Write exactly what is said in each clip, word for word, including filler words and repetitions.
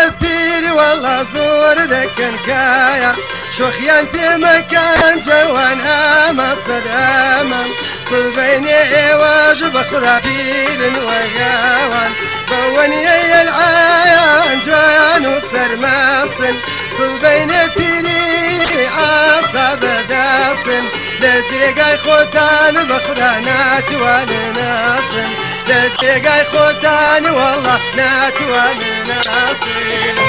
البير والله زور ذاك الكايا شوخيان في مكان جوان أما صداما صبيني واجب خذا بيل وغاوان بوني العيان جوان وسرماصن صبيني بيلي عصب داصن لجيقاي خوتان بخذا ناتوان ناصن لجيقاي خوتان والله ناتوان ناصن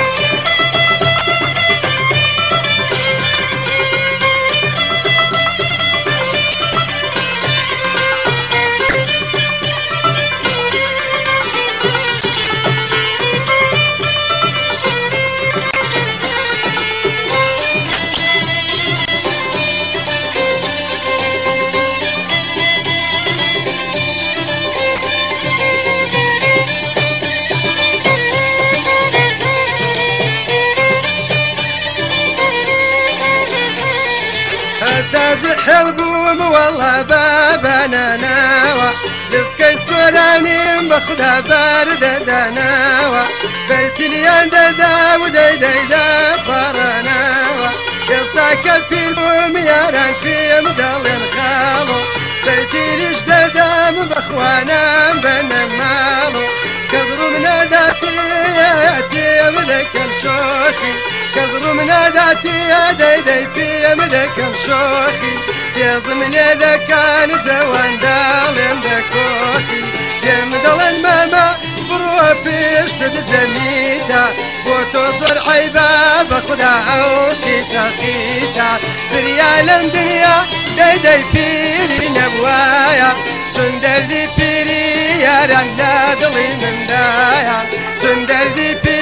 تازح البوم والله بابنا ناوى لفكي السراني بخدها باردة دناوى بلتليان ددا وديدي دفرناوى يصداك في البوم ياران في مدل خالو بلتليش ددا بخوانا بن مالو كذروا من ذاتي ياتي ملك الشوخي كذروا من ذاتي يا ديدي في ملك الشوخي يا زمن إذا كان جوان دالن دكوخي يا مدلن ماما بروح بيشتد جميدا وتوصل عيبا بخدا أو كيتا كيتا بريال دنيا ديدي بيري نبوايا سندر دي بيري يا رنا دلي من دايا سندر دي بيري